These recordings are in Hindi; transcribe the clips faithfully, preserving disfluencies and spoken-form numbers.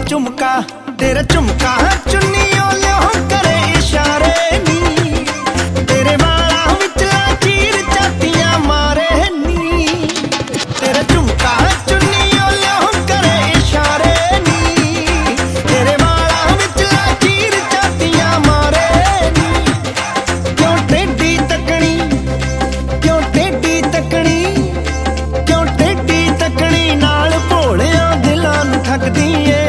झुमका तेरा झुमका चुन्नियों लियो करे इशारे नी तेरे वाला विचला चीर चातियां मारे नी तेरा झुमका चुन्नियों लियो करे इशारे नी तेरे वाला विचला चीर चातियां मारे नी क्यों टेढ़ी तकनी क्यों टेढ़ी तकनी क्यों टेढ़ी तकनी नाल भोलिया दिलां नूं ठगदी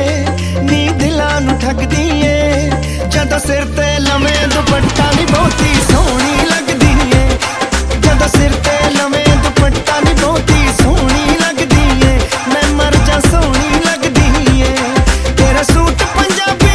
ठगदी है जद सिर ते लवे दुपट्टा नी बहुती सोहनी लगदी है जद सिर ते लवे दुपट्टा नी बहुती सोहनी लगदी है मैं मर जा सोहनी लगदी है तेरा सूट पंजाबी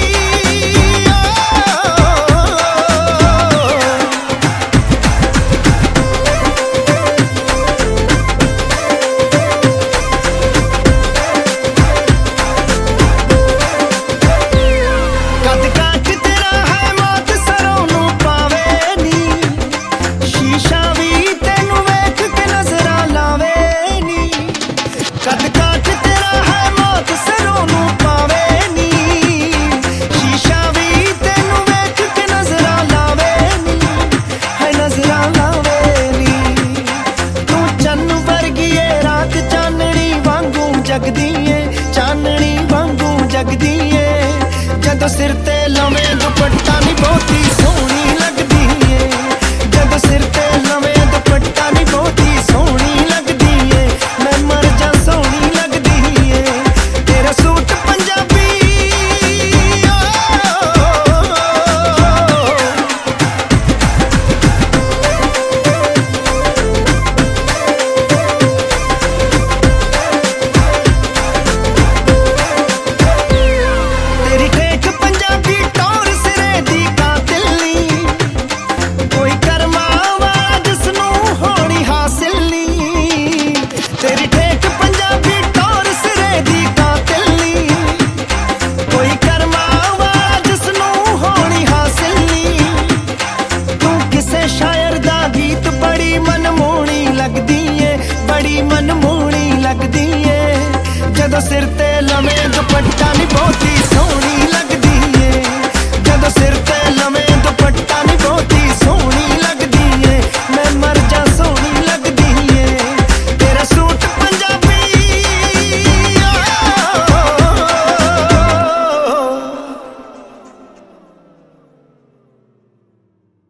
चाननी वांगू जगदी है जद सिर ते लवे दुपट्टा नी बहुती सोहनी लगदी है जद सिर ते लवे दुपट्टा नी बहुती सोहनी लगदी है मैं मर जा सोहनी लगदी है तेरा सूट पंजाबी मनमोहनी लगदी है जदों सिर ते लवे दुपट्टा नी बहुती सोहनी लगदी है जदों सिर ते